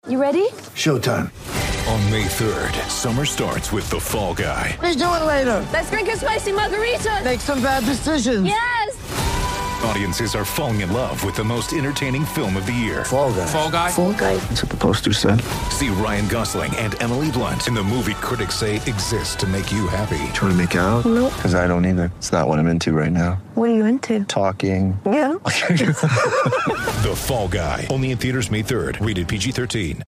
You ready? Showtime. On May 3rd, summer starts with The Fall Guy. Let's do it later. Let's drink a spicy margarita. Make some bad decisions. Yes! Audiences are falling in love with the most entertaining film of the year. Fall Guy. Fall Guy? Fall Guy. That's what the poster said. See Ryan Gosling and Emily Blunt in the movie critics say exists to make you happy. Trying to make it out? Nope. Because I don't either. It's not what I'm into right now. What are you into? Talking. Yeah. The Fall Guy. Only in theaters May 3rd. Rated PG-13.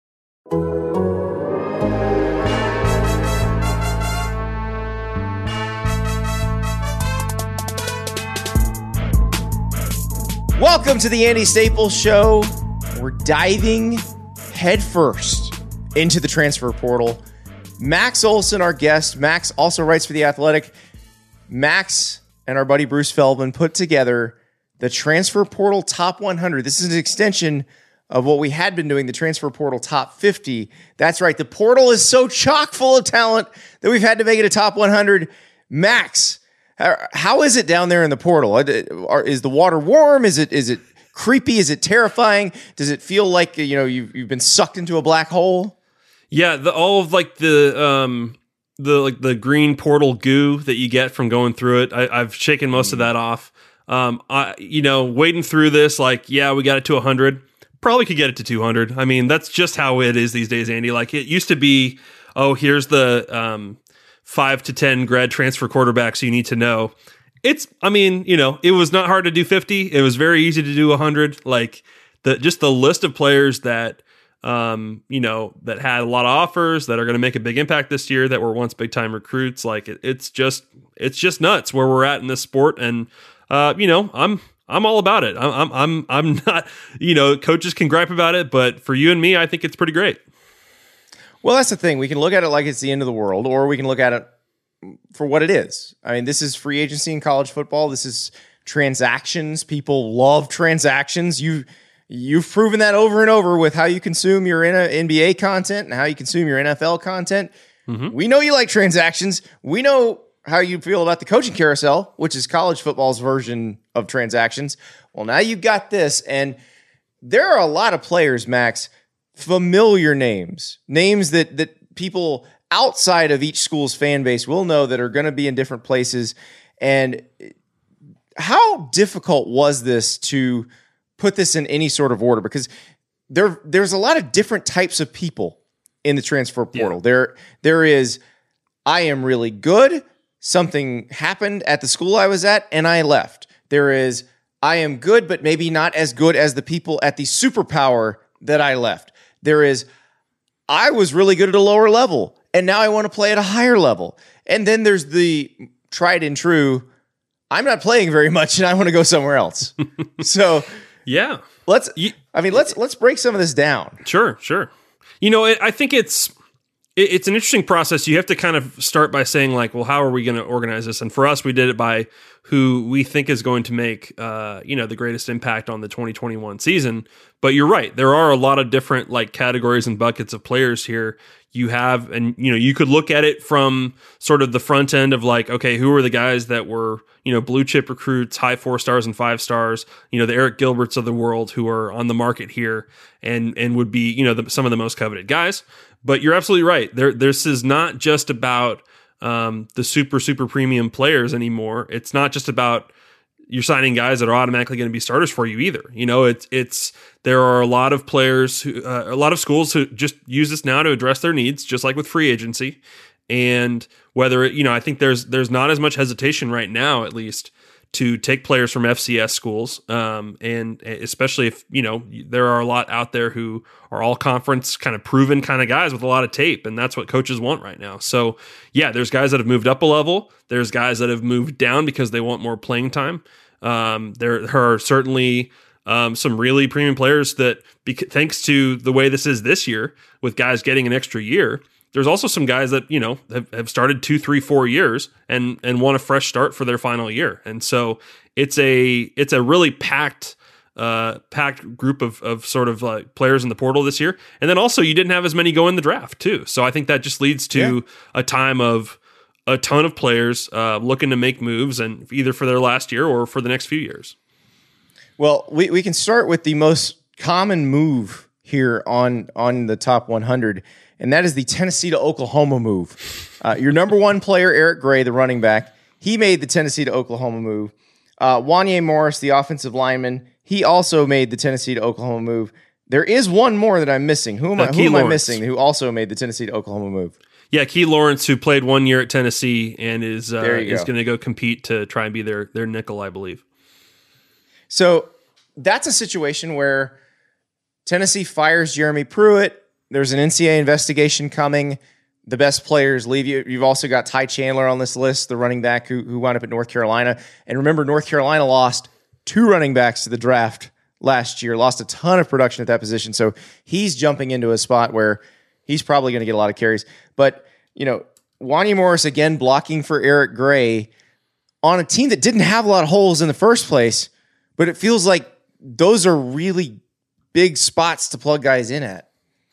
Welcome to the Andy Staples Show. We're diving headfirst into the transfer portal. Max Olson, our guest. Max also writes for The Athletic. Max and our buddy Bruce Feldman put together the Transfer Portal Top 100. This is an extension of what we had been doing, the Transfer Portal Top 50. That's right. The portal is so chock full of talent that we've had to make it a Top 100. Max, how is it down there in the portal? Is the water warm? Is it creepy? Is it terrifying? Does it feel like you've been sucked into a black hole? Yeah, all of the green portal goo that you get from going through it. I've shaken most of that off. Wading through this, we got it to 100. Probably could get it to 200. I mean, that's just how it is these days, Andy. Like, it used to be, here's the 5 to 10 grad transfer quarterbacks you need to know. It was not hard to do 50. It was very easy to do 100. Like, just the list of players that, that had a lot of offers, that are going to make a big impact this year, that were once big time recruits. Like, it's just nuts where we're at in this sport. And, I'm all about it. I'm not, coaches can gripe about it, but for you and me, I think it's pretty great. Well, that's the thing. We can look at it like it's the end of the world, or we can look at it for what it is. I mean, this is free agency in college football. This is transactions. People love transactions. You've proven that over and over with how you consume your NBA content and how you consume your NFL content. Mm-hmm. We know you like transactions. We know how you feel about the coaching carousel, which is college football's version of transactions. Well, now you've got this, and there are a lot of players, Max, familiar names that people outside of each school's fan base will know that are going to be in different places. And how difficult was this to put this in any sort of order? Because there's a lot of different types of people in the transfer portal. Yeah. There is, I am really good. Something happened at the school I was at, and I left. There is, I am good, but maybe not as good as the people at the superpower that I left. There is, I was really good at a lower level, and now I want to play at a higher level. And then there's the tried and true, I'm not playing very much, and I want to go somewhere else. So, yeah, let's break some of this down. Sure. I think it's an interesting process. You have to kind of start by saying, like, well, how are we going to organize this? And for us, we did it by who we think is going to make, the greatest impact on the 2021 season. But you're right. There are a lot of different categories and buckets of players here. You have, and you could look at it from sort of the front end of okay, who are the guys that were, blue chip recruits, high 4 stars and 5 stars, the Eric Gilberts of the world who are on the market here and would be, some of the most coveted guys. But you're absolutely right. This is not just about the super premium players anymore. It's not just about you're signing guys that are automatically going to be starters for you either. There are a lot of players a lot of schools who just use this now to address their needs, just like with free agency. And whether I think there's not as much hesitation right now, at least, to take players from FCS schools, and especially if there are a lot out there who are all conference kind of proven kind of guys with a lot of tape, and that's what coaches want right now. So yeah, there's guys that have moved up a level. There's guys that have moved down because they want more playing time. There are certainly some really premium players that, thanks to the way this is this year, with guys getting an extra year. There's also some guys that, have started 2, 3, 4 years and want a fresh start for their final year. And so it's a really packed group of sort of players in the portal this year. And then also you didn't have as many go in the draft too. So I think that just leads to a time of a ton of players looking to make moves, and either for their last year or for the next few years. Well, we can start with the most common move here on the top 100, and that is the Tennessee to Oklahoma move. Your number one player, Eric Gray, the running back, he made the Tennessee to Oklahoma move. Wanya Morris, the offensive lineman, he also made the Tennessee to Oklahoma move. There is one more that I'm missing. Who am I missing who also made the Tennessee to Oklahoma move? Yeah, Key Lawrence, who played 1 year at Tennessee and is going to go compete to try and be their nickel, I believe. So that's a situation where Tennessee fires Jeremy Pruitt. There's an NCAA investigation coming. The best players leave you. You've also got Ty Chandler on this list, the running back who wound up at North Carolina. And remember, North Carolina lost 2 running backs to the draft last year, lost a ton of production at that position. So he's jumping into a spot where he's probably going to get a lot of carries. But, Wanya Morris, again, blocking for Eric Gray on a team that didn't have a lot of holes in the first place. But it feels like those are really big spots to plug guys in at.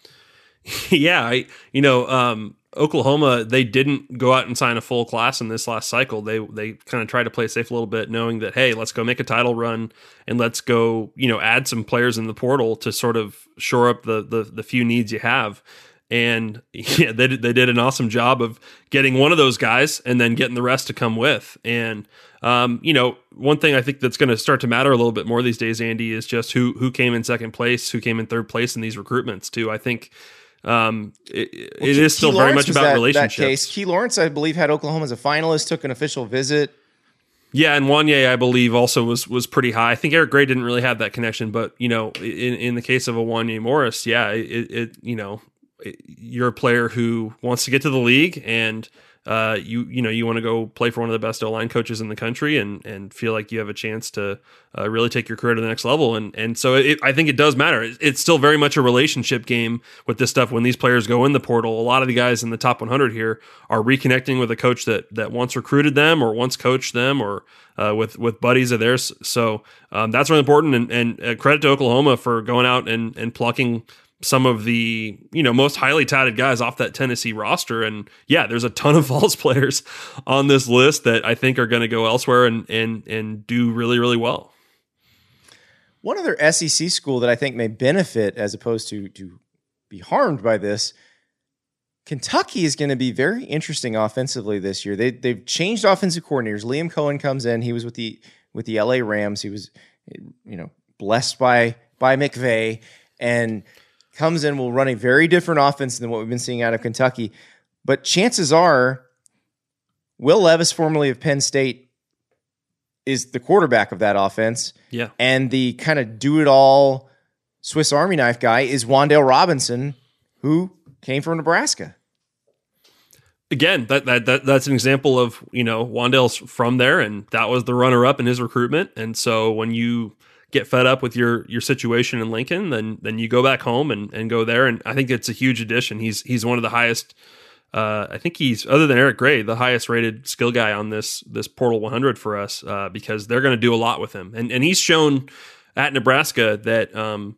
Yeah, Oklahoma, they didn't go out and sign a full class in this last cycle. They kind of tried to play it safe a little bit, knowing that, hey, let's go make a title run and let's go, add some players in the portal to sort of shore up the few needs you have. And yeah, they did an awesome job of getting one of those guys and then getting the rest to come with. And one thing I think that's going to start to matter a little bit more these days, Andy, is just who came in second place, who came in third place in these recruitments too. I think it is still very much about relationships. That case. Key Lawrence, I believe, had Oklahoma as a finalist, took an official visit. Yeah, and Wanya, I believe, also was pretty high. I think Eric Gray didn't really have that connection, but in the case of a Wanya Morris, yeah, you're a player who wants to get to the league, and you want to go play for one of the best O-line coaches in the country, and feel like you have a chance to really take your career to the next level. And so I think it does matter. It's still very much a relationship game with this stuff. When these players go in the portal, a lot of the guys in the top 100 here are reconnecting with a coach that once recruited them or once coached them or with buddies of theirs. So that's really important. And credit to Oklahoma for going out and plucking some of the most highly touted guys off that Tennessee roster. And yeah, there's a ton of Vols players on this list that I think are going to go elsewhere and do really, really well. One other SEC school that I think may benefit as opposed to be harmed by this, Kentucky is going to be very interesting offensively this year. They've changed offensive coordinators. Liam Cohen comes in. He was with the LA Rams. He was blessed by McVay and comes in, will run a very different offense than what we've been seeing out of Kentucky. But chances are Will Levis, formerly of Penn State, is the quarterback of that offense. Yeah. And the kind of do-it-all Swiss Army knife guy is Wan'Dale Robinson, who came from Nebraska. Again, that's an example of, Wan'Dale's from there, and that was the runner-up in his recruitment. And so when you get fed up with your situation in Lincoln, then you go back home and go there. And I think it's a huge addition. He's one of the highest, I think he's, other than Eric Gray, the highest rated skill guy on this Portal 100 for us, because they're going to do a lot with him. And he's shown at Nebraska that,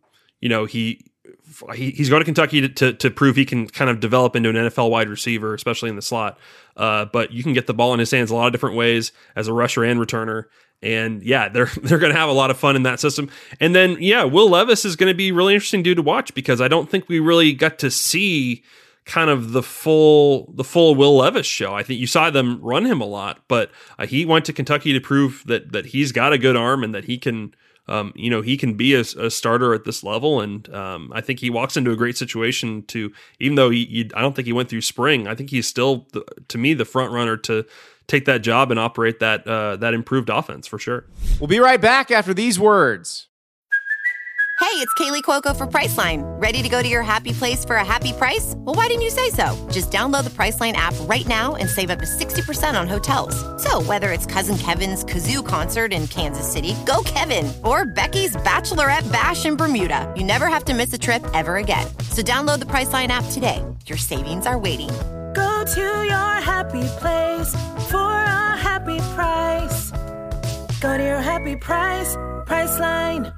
he's going to Kentucky to prove he can kind of develop into an NFL wide receiver, especially in the slot. But you can get the ball in his hands a lot of different ways as a rusher and returner. And yeah, they're going to have a lot of fun in that system. And then, yeah, Will Levis is going to be really interesting dude to watch, because I don't think we really got to see kind of the full Will Levis show. I think you saw them run him a lot, but he went to Kentucky to prove that he's got a good arm and that he can, he can be a starter at this level. And I think he walks into a great situation to, even though I don't think he went through spring, I think he's still, to me, the front runner to take that job and operate that improved offense for sure. We'll be right back after these words. Hey, it's Kaylee Cuoco for Priceline. Ready to go to your happy place for a happy price? Well, why didn't you say so? Just download the Priceline app right now and save up to 60% on hotels. So whether it's Cousin Kevin's Kazoo Concert in Kansas City, go Kevin, or Becky's Bachelorette Bash in Bermuda, you never have to miss a trip ever again. So download the Priceline app today. Your savings are waiting. Go to your happy place for a happy price. Go to your happy price, Priceline.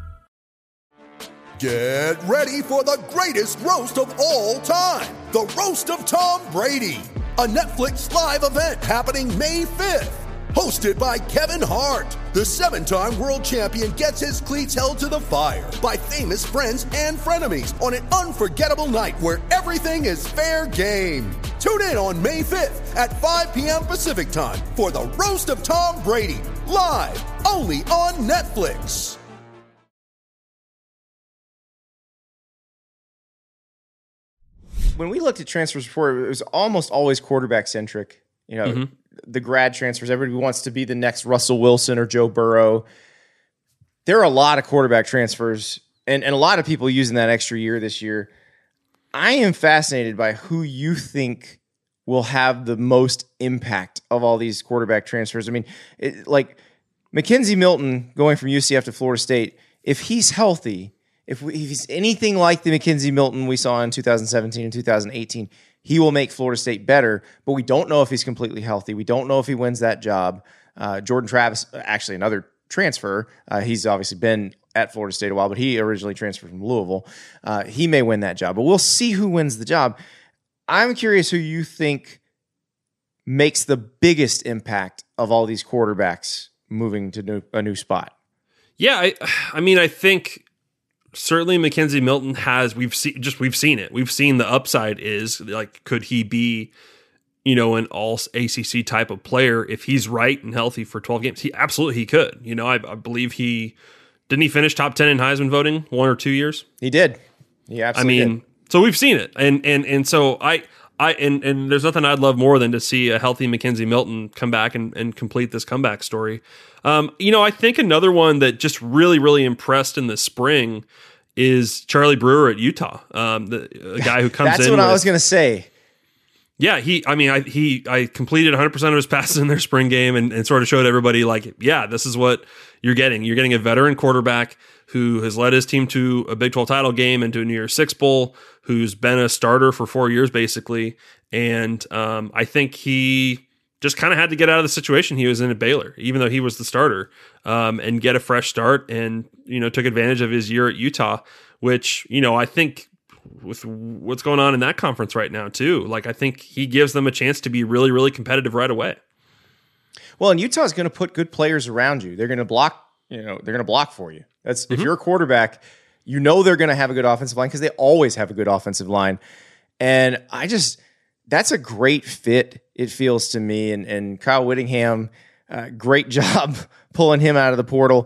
Get ready for the greatest roast of all time, the Roast of Tom Brady, a Netflix live event happening May 5th. Hosted by Kevin Hart, the 7-time world champion gets his cleats held to the fire by famous friends and frenemies on an unforgettable night where everything is fair game. Tune in on May 5th at 5 p.m. Pacific time for the Roast of Tom Brady, live only on Netflix. When we looked at transfers before, it was almost always quarterback centric. You know, the grad transfers, everybody wants to be the next Russell Wilson or Joe Burrow. There are a lot of quarterback transfers and a lot of people using that extra year this year. I am fascinated by who you think will have the most impact of all these quarterback transfers. I mean, like Mackenzie Milton going from UCF to Florida State, if he's healthy, if he's anything like the Mackenzie Milton we saw in 2017 and 2018, he will make Florida State better, but we don't know if he's completely healthy. We don't know if he wins that job. Jordan Travis, actually another transfer. He's obviously been at Florida State a while, but he originally transferred from Louisville. He may win that job, but we'll see who wins the job. I'm curious who you think makes the biggest impact of all these quarterbacks moving to a new spot. Yeah, I mean, I think certainly Mackenzie Milton we've seen it. We've seen the upside is like, could he be, an all ACC type of player if he's right and healthy for 12 games? He could. I believe didn't he finish top 10 in Heisman voting 1 or 2 years? He did. He absolutely did. So we've seen it. And so I there's nothing I'd love more than to see a healthy Mackenzie Milton come back and complete this comeback story. I think another one that just really, really impressed in the spring is Charlie Brewer at Utah. The guy who comes in. That's what I was going to say. Yeah, I completed 100% of his passes in their spring game and sort of showed everybody this is what you're getting. You're getting a veteran quarterback who has led his team to a Big 12 title game and to a New Year's Six Bowl, who's been a starter for 4 years basically. And I think he just kind of had to get out of the situation he was in at Baylor, even though he was the starter, and get a fresh start and, took advantage of his year at Utah, which, I think with what's going on in that conference right now too, I think he gives them a chance to be really, really competitive right away. Well, and Utah's going to put good players around you. They're going to block, they're going to block for you. That's if you're a quarterback, they're going to have a good offensive line because they always have a good offensive line. And that's a great fit, it feels to me. And Kyle Whittingham, great job pulling him out of the portal.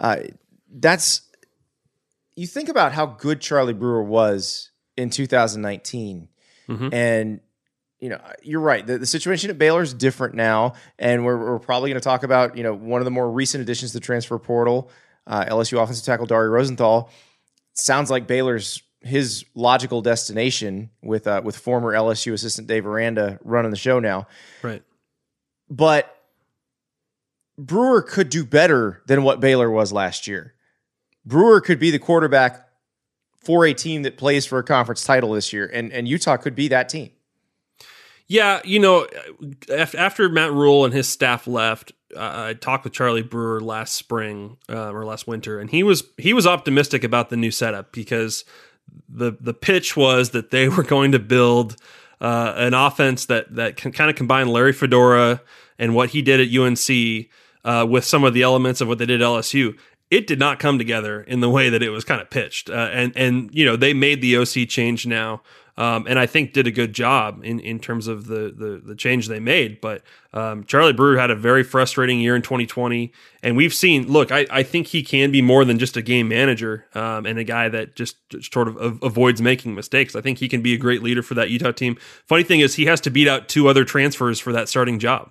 You think about how good Charlie Brewer was in 2019. And, you're right. The situation at Baylor is different now. And we're probably going to talk about, one of the more recent additions to the transfer portal, LSU offensive tackle Dari Rosenthal. Sounds like Baylor's his logical destination with former LSU assistant Dave Aranda running the show now. Right. But Brewer could do better than what Baylor was last year. Brewer could be the quarterback for a team that plays for a conference title this year, and Utah could be that team. Yeah, after Matt Rule and his staff left, I talked with Charlie Brewer last spring or last winter, and he was optimistic about the new setup because the pitch was that they were going to build an offense that can kind of combine Larry Fedora and what he did at UNC with some of the elements of what they did at LSU. It did not come together in the way that it was kind of pitched. And they made the OC change now. And I think did a good job in terms of the change they made. But Charlie Brewer had a very frustrating year in 2020. And we've seen, I think he can be more than just a game manager and a guy that just sort of avoids making mistakes. I think he can be a great leader for that Utah team. Funny thing is he has to beat out 2 other transfers for that starting job.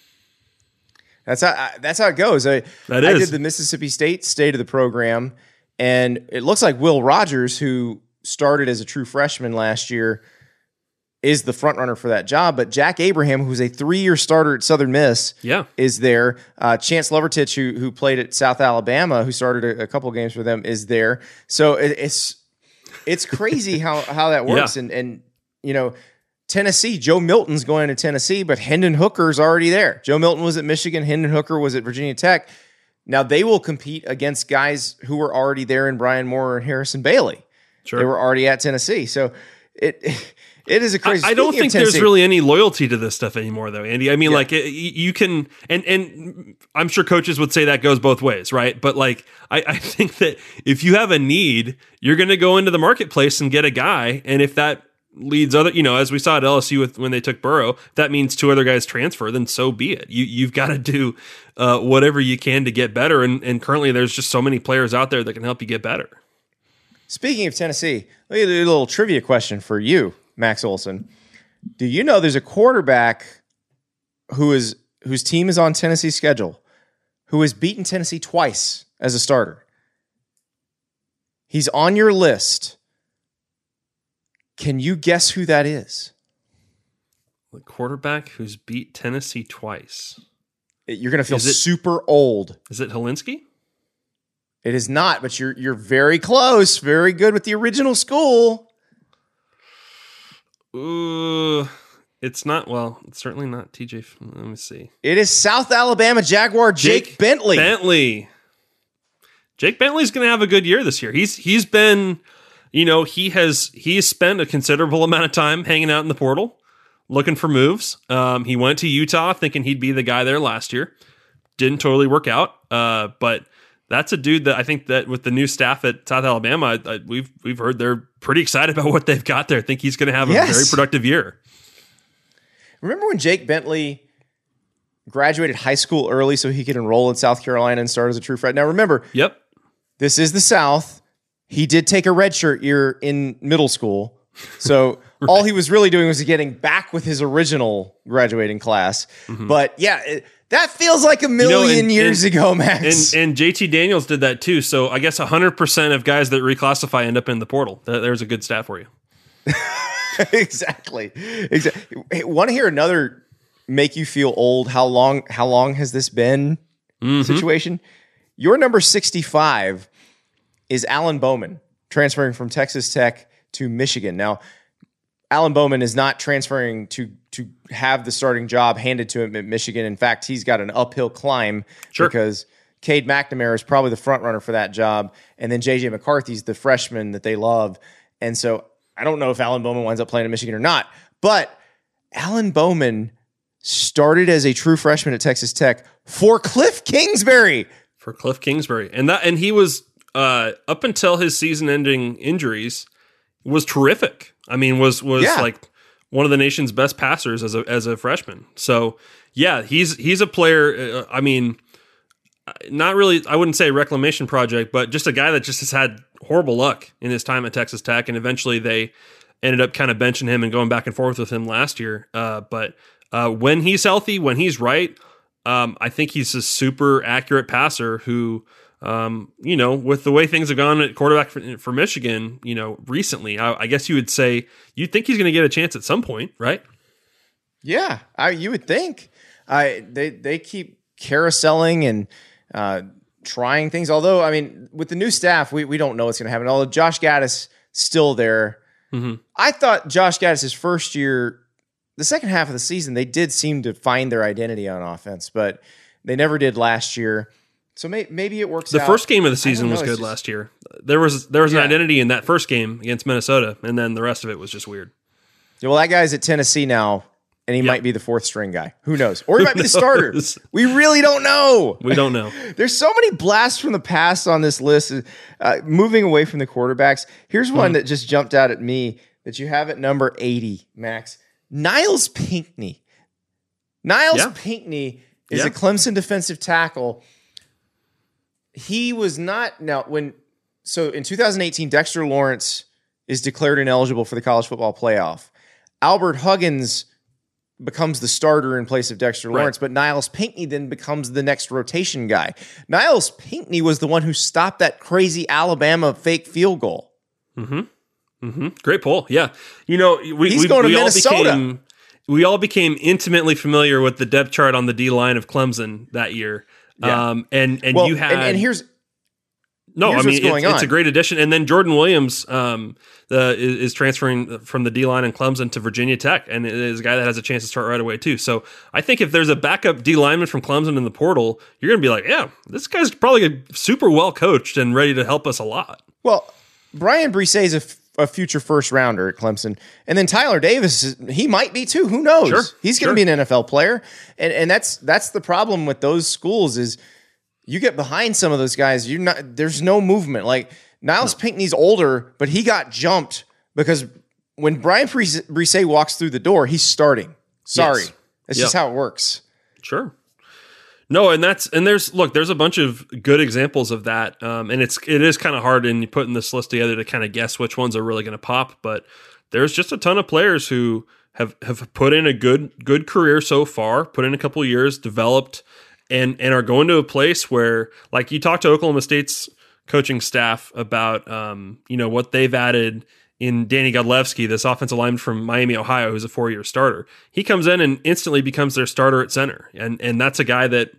That's how it goes. I did the Mississippi State of the program, and it looks like Will Rogers, who started as a true freshman last year, is the front runner for that job. But Jack Abraham, who's a 3-year starter at Southern Miss, is there. Chance Lovertich, who played at South Alabama, who started a couple games for them, is there. So it's crazy how that works. Yeah. And Tennessee, Joe Milton's going to Tennessee, but Hendon Hooker's already there. Joe Milton was at Michigan. Hendon Hooker was at Virginia Tech. Now they will compete against guys who were already there in Brian Moore and Harrison Bailey. Sure. They were already at Tennessee. So It is a crazy. I don't Speaking think of Tennessee- there's really any loyalty to this stuff anymore, though, Andy. I mean, like you can, and I'm sure coaches would say that goes both ways, right? But like, I think that if you have a need, you're going to go into the marketplace and get a guy, and if that leads other, as we saw at LSU when they took Burrow, if that means 2 other guys transfer, then so be it. You've got to do whatever you can to get better, and currently there's just so many players out there that can help you get better. Speaking of Tennessee, let me do a little trivia question for you, Max Olson. Do you know there's a quarterback whose team is on Tennessee's schedule who has beaten Tennessee twice as a starter? He's on your list. Can you guess who that is? The quarterback who's beat Tennessee twice. You're going to feel super old. Is it Helinski? It is not, but you're very close. Very good with the original school. Ooh, it's not. Well, it's certainly not TJ. Let me see. It is South Alabama Jaguar Jake Bentley. Jake Bentley's going to have a good year this year. He's been, he has spent a considerable amount of time hanging out in the portal, looking for moves. He went to Utah thinking he'd be the guy there last year. Didn't totally work out, but that's a dude that I think that with the new staff at South Alabama, we've heard they're pretty excited about what they've got there. I think he's going to have a very productive year. Remember when Jake Bentley graduated high school early so he could enroll in South Carolina and start as a true freshman? Now remember, this is the South. He did take a redshirt year in middle school. So all he was really doing was getting back with his original graduating class. Mm-hmm. But yeah, that feels like a million years ago, Max. And JT Daniels did that too. So I guess 100% of guys that reclassify end up in the portal. There's a good stat for you. Exactly. Hey, want to hear another make you feel old? How long has this been situation? Your number 65 is Alan Bowman, transferring from Texas Tech to Michigan. Now, Alan Bowman is not transferring to have the starting job handed to him at Michigan. In fact, he's got an uphill climb because Cade McNamara is probably the front runner for that job. And then J.J. McCarthy's the freshman that they love. And so I don't know if Alan Bowman winds up playing at Michigan or not, but Alan Bowman started as a true freshman at Texas Tech for Cliff Kingsbury. And he was up until his season-ending injuries was terrific. I mean, was like one of the nation's best passers as a freshman. So yeah, he's a player. I mean, not really. I wouldn't say a reclamation project, but just a guy that just has had horrible luck in his time at Texas Tech, and eventually they ended up kind of benching him and going back and forth with him last year. But when he's healthy, when he's right, I think he's a super accurate passer who. With the way things have gone at quarterback for Michigan, recently, I guess you would say you'd think he's going to get a chance at some point, right? Yeah, you would think. They keep carouseling and trying things. Although, I mean, with the new staff, we don't know what's going to happen. Although Josh Gaddis still there. Mm-hmm. I thought Josh Gaddis' first year, the second half of the season, they did seem to find their identity on offense, but they never did last year. So maybe it works out. The first game of the season was good last year. There was an identity in that first game against Minnesota, and then the rest of it was just weird. Yeah, well, that guy's at Tennessee now, and he might be the fourth string guy. Who knows? Or he might be the starter. We really don't know. We don't know. There's so many blasts from the past on this list. Moving away from the quarterbacks, here's one that just jumped out at me that you have at number 80, Max. Niles Pinckney. Pinckney is a Clemson defensive tackle. He was not in 2018, Dexter Lawrence is declared ineligible for the college football playoff. Albert Huggins becomes the starter in place of Dexter Lawrence, but Niles Pinckney then becomes the next rotation guy. Niles Pinckney was the one who stopped that crazy Alabama fake field goal. Mm-hmm. Mm-hmm. Great pull. Yeah. He's going to Minnesota. We all became intimately familiar with the depth chart on the D line of Clemson that year. Yeah. You had here's it's a great addition. And then Jordan Williams is transferring from the D line in Clemson to Virginia Tech, and is a guy that has a chance to start right away too. So I think if there's a backup D lineman from Clemson in the portal, you're going to be like, yeah, this guy's probably super well coached and ready to help us a lot. Well, Brian Brisset is a future first rounder at Clemson. And then Tyler Davis, he might be too. Who knows? Sure, He's going to be an NFL player. And that's the problem with those schools is you get behind some of those guys, there's no movement. Like Niles Pinckney's older, but he got jumped because when Brian Brisset walks through the door, he's starting. Sorry. Yes. It's just how it works. Sure. No, and there's a bunch of good examples of that. And it is kind of hard in putting this list together to kind of guess which ones are really going to pop, but there's just a ton of players who have put in a good career so far, put in a couple of years, developed, and are going to a place where, like, you talk to Oklahoma State's coaching staff about what they've added in Danny Godlewski, this offensive lineman from Miami, Ohio, who's a 4-year starter. He comes in and instantly becomes their starter at center. And that's a guy that,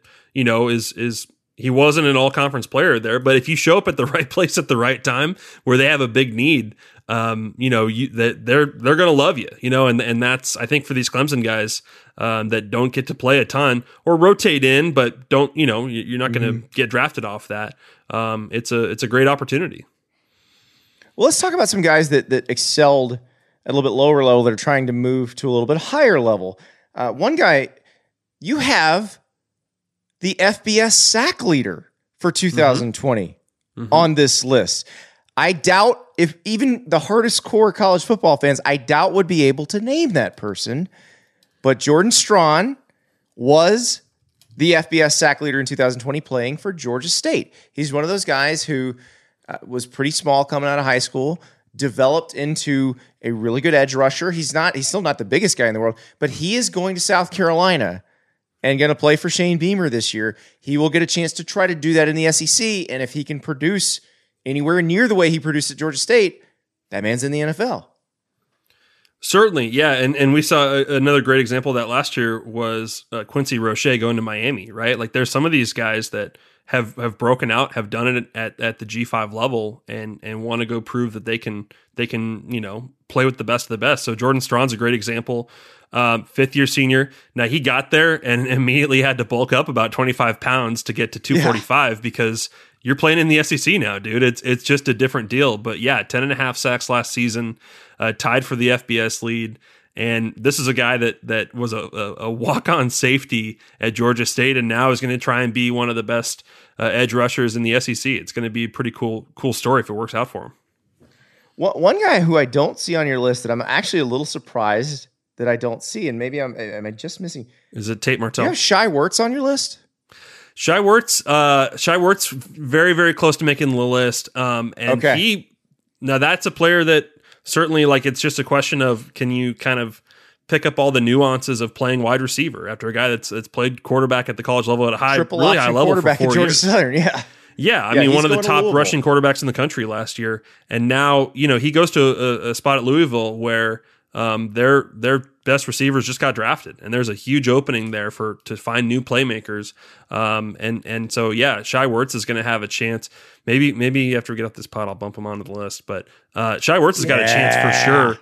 he wasn't an all-conference player there, but if you show up at the right place at the right time where they have a big need, that they're going to love you, and that's, I think, for these Clemson guys that don't get to play a ton or rotate in, but don't, you're not going to get drafted off that. It's a great opportunity. Well, let's talk about some guys that excelled at a little bit lower level that are trying to move to a little bit higher level. One guy, you have the FBS sack leader for 2020 on this list. I doubt if even the hardest core college football fans, I doubt would be able to name that person. But Jordan Strawn was the FBS sack leader in 2020 playing for Georgia State. He's one of those guys who was pretty small coming out of high school, developed into a really good edge rusher. He's still not the biggest guy in the world, but he is going to South Carolina and going to play for Shane Beamer this year. He will get a chance to try to do that in the SEC, and if he can produce anywhere near the way he produced at Georgia State, that man's in the NFL. Certainly, yeah, and we saw another great example of that last year was Quincy Roche going to Miami, right? Like, there's some of these guys that have broken out, have done it at the G5 level, and want to go prove that they can play with the best of the best. So Jordan Strawn's a great example. 5th-year senior. Now, he got there and immediately had to bulk up about 25 pounds to get to 245 because you're playing in the SEC now, dude. It's just a different deal. But yeah, 10.5 sacks last season, tied for the FBS lead. And this is a guy that was a walk-on safety at Georgia State and now is going to try and be one of the best edge rushers in the SEC. It's going to be a pretty cool story if it works out for him. One guy who I don't see on your list that I'm actually a little surprised that I don't see, and maybe am I just missing? Is it Tate Martell? Do you have Shai Werts on your list? Shai Werts, very, very close to making the list. Now that's a player that certainly, like, it's just a question of, can you kind of pick up all the nuances of playing wide receiver after a guy that's played quarterback at the college level at a really high level for 4 years. At Georgia Southern, yeah. Yeah, I mean, one of the top rushing quarterbacks in the country last year. And now, he goes to a spot at Louisville where their best receivers just got drafted, and there's a huge opening there to find new playmakers. And so yeah, Shai Werts is going to have a chance. Maybe after we get off this pod, I'll bump him onto the list. But Shai Werts has got a chance for sure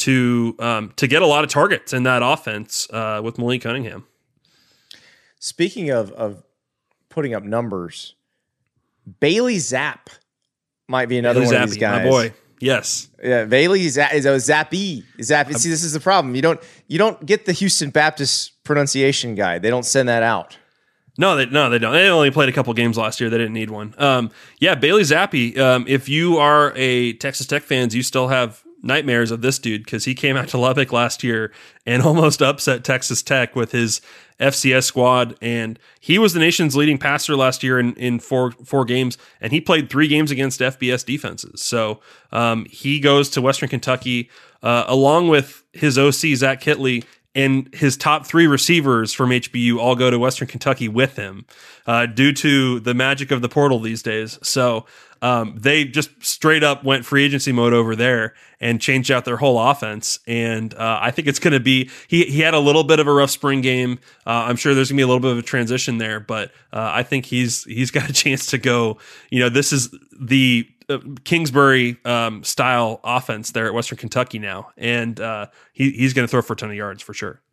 to get a lot of targets in that offense with Malik Cunningham. Speaking of putting up numbers, Bailey Zapp might be another one of these guys. My boy. Yes. Yeah, Bailey is a Zappy. See, this is the problem. You don't get the Houston Baptist pronunciation guide. They don't send that out. No, they don't. They only played a couple games last year. They didn't need one. Bailey Zappi. If you are a Texas Tech fans, you still have nightmares of this dude because he came out to Lubbock last year and almost upset Texas Tech with his FCS squad, and he was the nation's leading passer last year in four games, and he played 3 games against FBS defenses. So he goes to Western Kentucky along with his OC Zach Kitley, and his top 3 receivers from HBU all go to Western Kentucky with him due to the magic of the portal these days. So they just straight up went free agency mode over there and changed out their whole offense. And I think it's going to be, he had a little bit of a rough spring game. I'm sure there's going to be a little bit of a transition there, but I think he's got a chance to go, this is the Kingsbury style offense there at Western Kentucky now. And he's going to throw for a ton of yards for sure.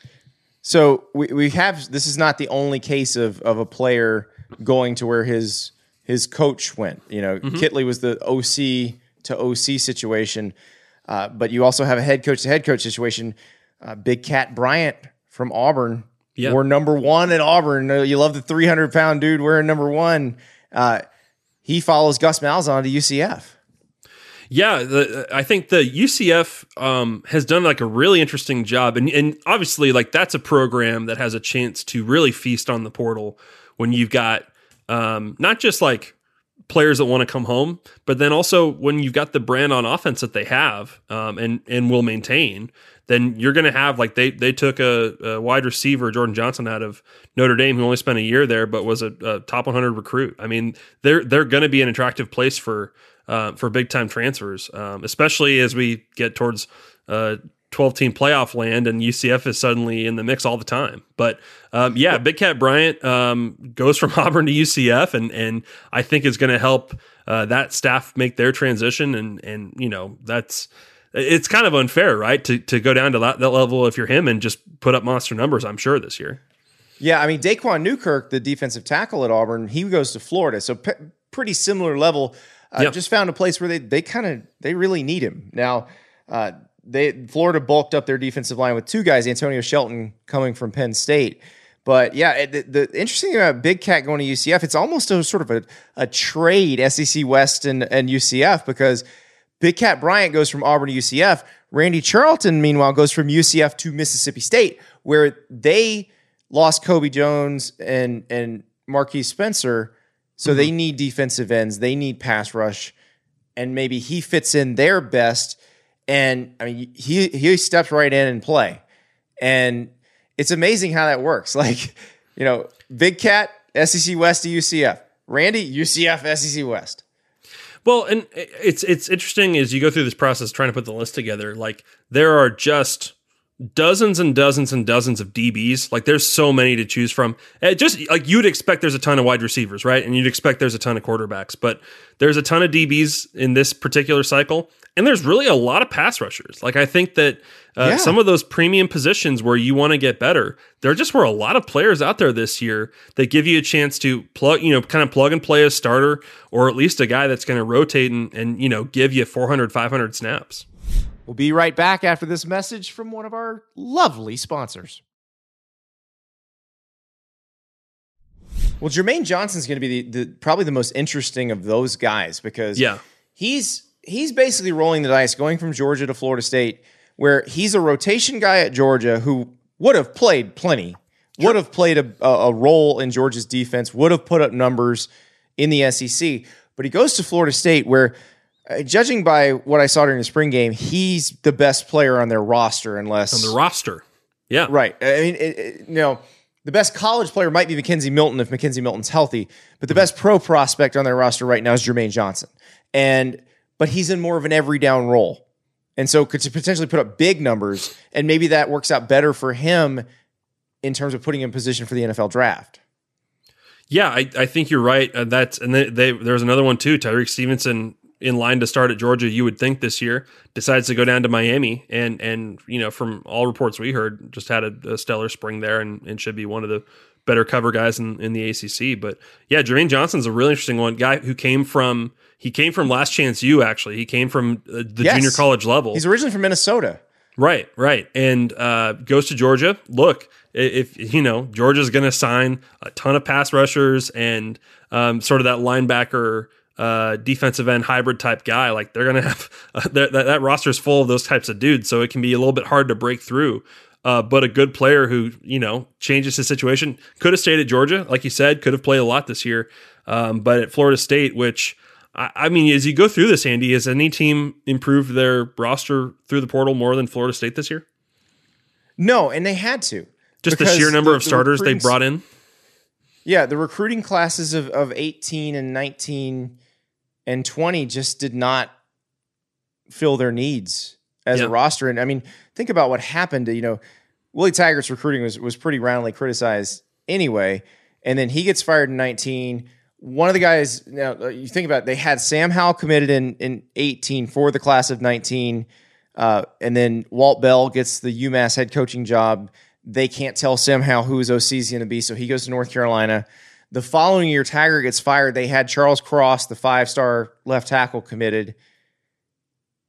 So we have, this is not the only case of a player going to where his coach went. Kitley was the OC to OC situation. But you also have a head coach to head coach situation. Big Cat Bryant from Auburn. Yeah. We're number one at Auburn. You love the 300-pound dude wearing number one. He follows Gus Malzahn to UCF. Yeah, I think the UCF has done like a really interesting job. And obviously, like that's a program that has a chance to really feast on the portal when you've got not just like players that want to come home, but then also when you've got the brand on offense that they have and will maintain, then you're going to have like they took a wide receiver, Jordan Johnson, out of Notre Dame, who only spent a year there, but was a top 100 recruit. I mean, they're going to be an attractive place for big time transfers, especially as we get towards 12-team playoff land and UCF is suddenly in the mix all the time. But Big Cat Bryant goes from Auburn to UCF, and I think is going to help that staff make their transition. And you know, it's kind of unfair, right, to go down to that level if you're him and just put up monster numbers, I'm sure, this year. Yeah, I mean, Daquan Newkirk, the defensive tackle at Auburn, he goes to Florida, so pretty similar level. Just found a place where they really need him now. Florida bulked up their defensive line with two guys, Antonio Shelton coming from Penn State. But yeah, the interesting thing about Big Cat going to UCF, it's almost a sort of a trade, SEC West and UCF, because Big Cat Bryant goes from Auburn to UCF. Randy Charlton, meanwhile, goes from UCF to Mississippi State, where they lost Kobe Jones and Marquise Spencer. So they need defensive ends. They need pass rush. And maybe he fits in there best. And I mean, he steps right in and play. And it's amazing how that works. Like, you know, Big Cat, SEC West to UCF. Randy, UCF, SEC West. Well, and it's interesting as you go through this process trying to put the list together. Like, there are just dozens and dozens and dozens of DBs. Like, there's so many to choose from. Just like you'd expect, there's a ton of wide receivers, right? And you'd expect there's a ton of quarterbacks, but there's a ton of DBs in this particular cycle. And there's really a lot of pass rushers. Like, I think that some of those premium positions where you want to get better, there just were a lot of players out there this year that give you a chance to plug and play a starter, or at least a guy that's going to rotate and give you 400, 500 snaps. We'll be right back after this message from one of our lovely sponsors. Well, Jermaine Johnson's going to be probably the most interesting of those guys, because he's basically rolling the dice, going from Georgia to Florida State, where he's a rotation guy at Georgia who would have played plenty, would have played a role in Georgia's defense, would have put up numbers in the SEC. But he goes to Florida State, where, judging by what I saw during the spring game, he's the best player on their roster, unless... On the roster. Yeah. Right. I mean, the best college player might be McKenzie Milton if McKenzie Milton's healthy, but the best pro prospect on their roster right now is Jermaine Johnson. But he's in more of an every down role. And so could potentially put up big numbers, and maybe that works out better for him in terms of putting him in position for the NFL draft. Yeah, I think you're right. There's another one too. Tyreek Stevenson, in line to start at Georgia, you would think this year, decides to go down to Miami, and from all reports we heard, just had a stellar spring there and should be one of the better cover guys in the ACC. But yeah, Jermaine Johnson's a really interesting one. Guy who came from Last Chance U, actually. He came from the junior college level. He's originally from Minnesota. Right. And goes to Georgia. Look, if Georgia's going to sign a ton of pass rushers and sort of that linebacker defensive end hybrid type guy, like they're going to have that roster is full of those types of dudes. So it can be a little bit hard to break through. But a good player who, changes his situation, could have stayed at Georgia, like you said, could have played a lot this year. But at Florida State, which, I mean, as you go through this, Andy, has any team improved their roster through the portal more than Florida State this year? No, and they had to. Just the sheer number of starters they brought in? Yeah, the recruiting classes of 18 and 19 and 20 just did not fill their needs as a roster. And I mean, think about what happened to, Willie Taggart's recruiting was pretty roundly criticized anyway. And then he gets fired in 19. One of the guys, now you think about it, they had Sam Howell committed in 18 for the class of 19. And then Walt Bell gets the UMass head coaching job. They can't tell Sam Howell who his OC is going to be, so he goes to North Carolina. The following year, Taggart gets fired. They had Charles Cross, the 5-star left tackle, committed.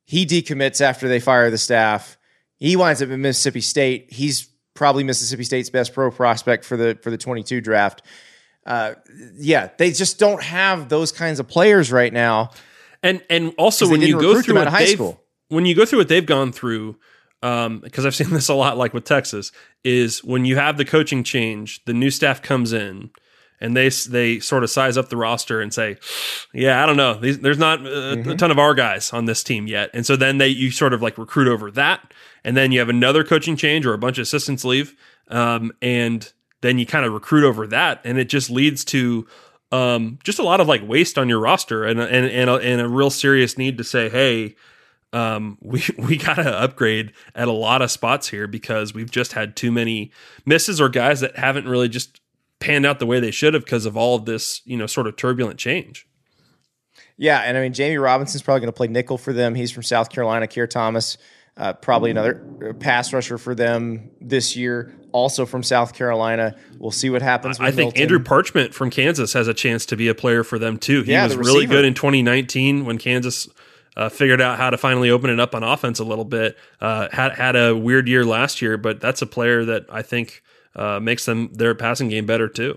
He decommits after they fire the staff. He winds up at Mississippi State. He's probably Mississippi State's best pro prospect for the 22 draft. They just don't have those kinds of players right now. And also when you go through what they've gone through, because I've seen this a lot, like with Texas, is when you have the coaching change, the new staff comes in, and they sort of size up the roster and say, yeah, I don't know, there's not a ton of our guys on this team yet, and so then you sort of like recruit over that, and then you have another coaching change or a bunch of assistants leave, and then you kind of recruit over that, and it just leads to just a lot of like waste on your roster and a real serious need to say, hey, we got to upgrade at a lot of spots here because we've just had too many misses or guys that haven't really just panned out the way they should have because of all of this, sort of turbulent change. Yeah, and I mean, Jamie Robinson's probably going to play nickel for them. He's from South Carolina. Keir Thomas, probably another pass rusher for them this year, also from South Carolina. We'll see what happens with I think Milton. Andrew Parchment from Kansas has a chance to be a player for them too. He was really good in 2019 when Kansas figured out how to finally open it up on offense a little bit. Had a weird year last year, but that's a player that I think makes their passing game better too.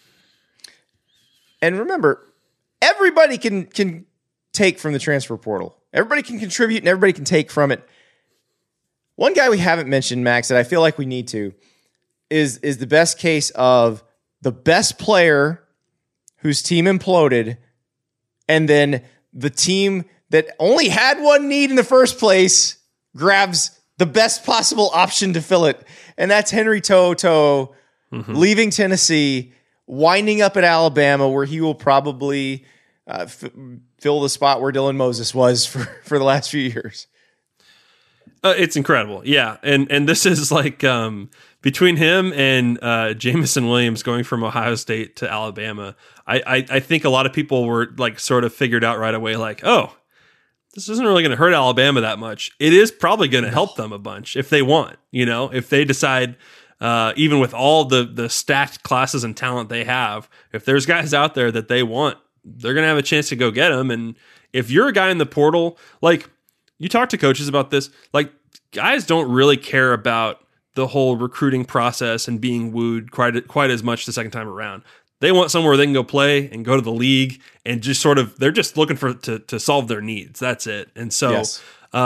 And remember, everybody can take from the transfer portal. Everybody can contribute and everybody can take from it. One guy we haven't mentioned, Max, that I feel like we need to, is the best case of the best player whose team imploded, and then the team that only had one need in the first place grabs the best possible option to fill it. And that's Henry To'oTo'o leaving Tennessee, winding up at Alabama, where he will probably fill the spot where Dylan Moses was for the last few years. It's incredible. Yeah. And this is like between him and Jameson Williams going from Ohio State to Alabama, I think a lot of people were like sort of figured out right away, like, oh, this isn't really going to hurt Alabama that much. It is probably going to help them a bunch if they want, if they decide, even with all the stacked classes and talent they have, if there's guys out there that they want, they're going to have a chance to go get them. And if you're a guy in the portal, like you talk to coaches about this, like guys don't really care about the whole recruiting process and being wooed quite as much the second time around. They want somewhere they can go play and go to the league and just sort of, they're just looking to solve their needs. That's it. And so, yes.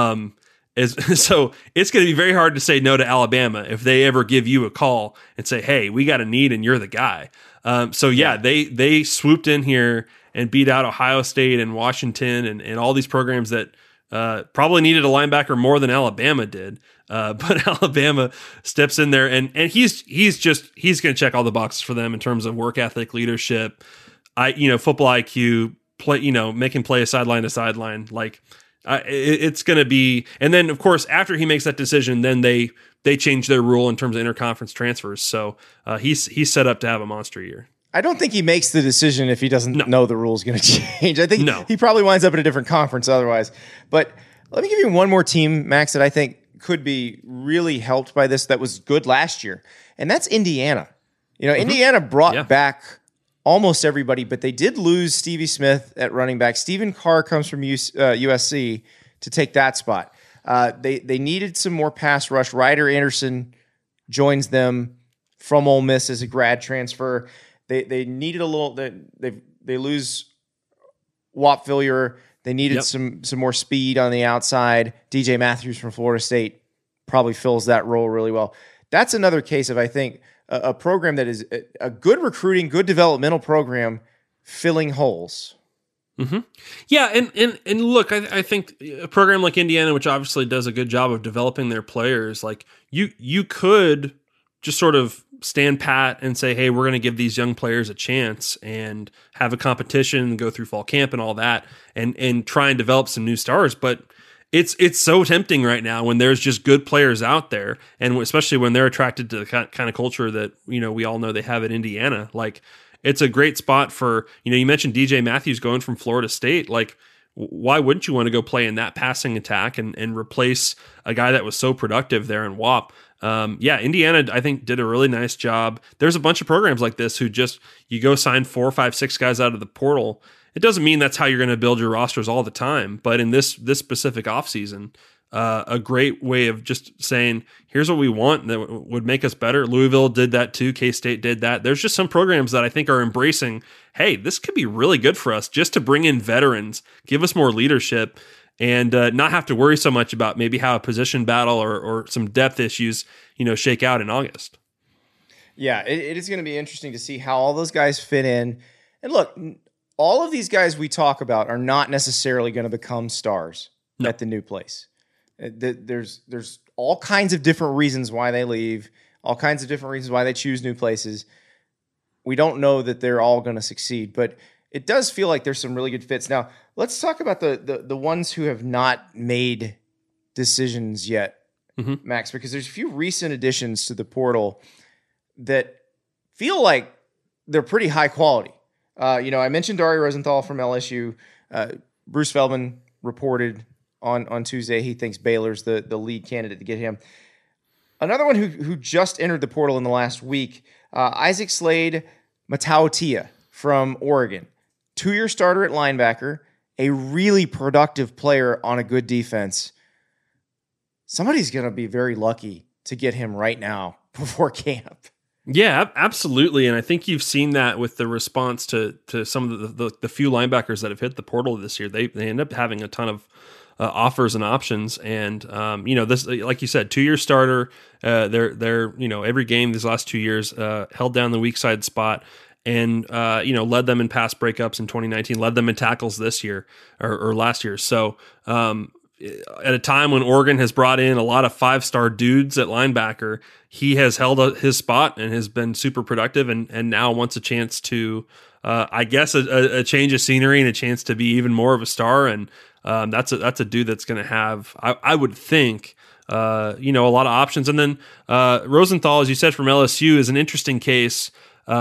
So it's going to be very hard to say no to Alabama if they ever give you a call and say, hey, we got a need and you're the guy. They swooped in here and beat out Ohio State and Washington and all these programs that probably needed a linebacker more than Alabama did. But Alabama steps in there and he's going to check all the boxes for them in terms of work ethic, leadership, football IQ, play, making play a sideline to sideline. Like it's going to be, and then of course, after he makes that decision, then they change their rule in terms of interconference transfers. So he's set up to have a monster year. I don't think he makes the decision if he doesn't know the rule's going to change. I think he probably winds up in a different conference otherwise. But let me give you one more team, Max, that I think could be really helped by this that was good last year, and that's Indiana. Indiana brought back almost everybody, but they did lose Stevie Smith at running back. Stephen Carr comes from USC to take that spot. They needed some more pass rush. Ryder Anderson joins them from Ole Miss as a grad transfer. They needed a little. They lose Whop Philyor. They needed some more speed on the outside. DJ Matthews from Florida State probably fills that role really well. That's another case of, I think, a program that is a good recruiting, good developmental program filling holes. Mm-hmm. Yeah, and look, I think a program like Indiana, which obviously does a good job of developing their players, like you could just sort of stand pat and say, hey, we're going to give these young players a chance and have a competition, go through fall camp and all that, and try and develop some new stars. But it's so tempting right now when there's just good players out there, and especially when they're attracted to the kind of culture that we all know they have at Indiana. Like, it's a great spot for, you mentioned DJ Matthews going from Florida State. Like, why wouldn't you want to go play in that passing attack and replace a guy that was so productive there in WAP? Indiana, I think, did a really nice job. There's a bunch of programs like this who just, you go sign 4, 5, 6 guys out of the portal It doesn't mean that's how you're going to build your rosters all the time, but in this specific offseason, a great way of just saying, here's what we want that would make us better. Louisville did that too. K-State did that. There's just some programs that I think are embracing, hey, this could be really good for us just to bring in veterans, give us more leadership, and not have to worry so much about maybe how a position battle or some depth issues, shake out in August. Yeah, it is going to be interesting to see how all those guys fit in. And look, all of these guys we talk about are not necessarily going to become stars at the new place. There's all kinds of different reasons why they leave, all kinds of different reasons why they choose new places. We don't know that they're all going to succeed, but it does feel like there's some really good fits. Now, let's talk about the ones who have not made decisions yet, Max, because there's a few recent additions to the portal that feel like they're pretty high quality. I mentioned Dari Rosenthal from LSU. Bruce Feldman reported on Tuesday he thinks Baylor's the lead candidate to get him. Another one who just entered the portal in the last week, Isaac Slade Matautia from Oregon. 2-year starter at linebacker, a really productive player on a good defense. Somebody's going to be very lucky to get him right now before camp. Yeah, absolutely. And I think you've seen that with the response to some of the few linebackers that have hit the portal this year. They end up having a ton of offers and options. And, this, like you said, 2-year starter, they're every game these last 2 years, held down the weak side spot and, led them in pass breakups in 2019, led them in tackles this year or last year. So, at a time when Oregon has brought in a lot of 5-star dudes at linebacker, he has held his spot and has been super productive and now wants a chance to, a change of scenery and a chance to be even more of a star. And that's a dude that's going to have, I would think, a lot of options. And then Rosenthal, as you said, from LSU is an interesting case.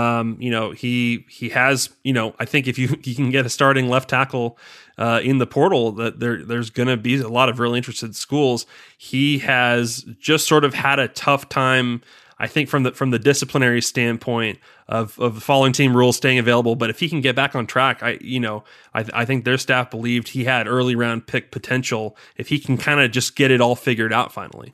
He has, I think if he can get a starting left tackle in the portal, that there's going to be a lot of really interested schools. He has just sort of had a tough time, I think, from the disciplinary standpoint of following team rules, staying available. But if he can get back on track, I think their staff believed he had early round pick potential if he can kind of just get it all figured out finally.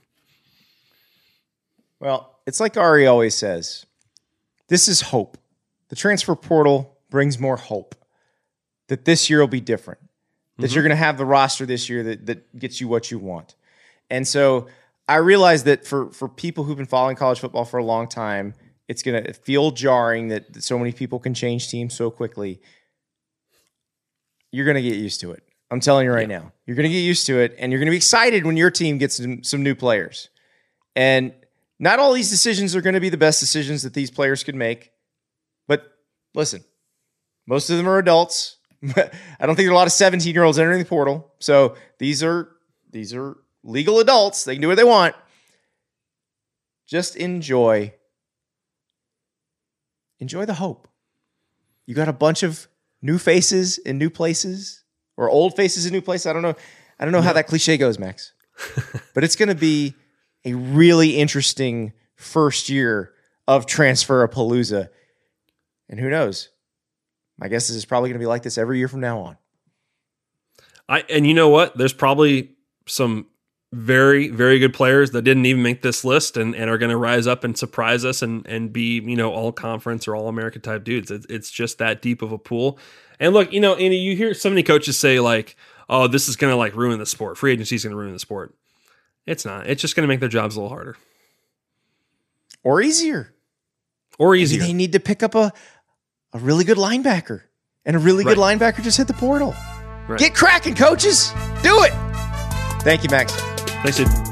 Well, it's like Ari always says, this is hope. The transfer portal brings more hope that this year will be different, that you're going to have the roster this year that gets you what you want. And so I realize that for people who've been following college football for a long time, it's going to feel jarring that so many people can change teams so quickly. You're going to get used to it. I'm telling you right now. You're going to get used to it, and you're going to be excited when your team gets some new players. And not all these decisions are going to be the best decisions that these players could make. But listen, most of them are adults. I don't think there are a lot of 17-year-olds entering the portal. So these are legal adults. They can do what they want. Just enjoy the hope. You got a bunch of new faces in new places, or old faces in new places. I don't know how that cliche goes, Max. But it's going to be a really interesting first year of Transferapalooza. And who knows? My guess is it's probably going to be like this every year from now on. And you know what? There's probably some very, very good players that didn't even make this list and are going to rise up and surprise us and be, all conference or all American type dudes. It's just that deep of a pool. And look, Andy, you hear so many coaches say like, oh, this is going to like ruin the sport. Free agency is going to ruin the sport. It's not. It's just going to make their jobs a little harder. Or easier. Maybe they need to pick up a really good linebacker. And a really good linebacker just hit the portal. Right. Get cracking, coaches. Do it. Thank you, Max. Thanks, dude.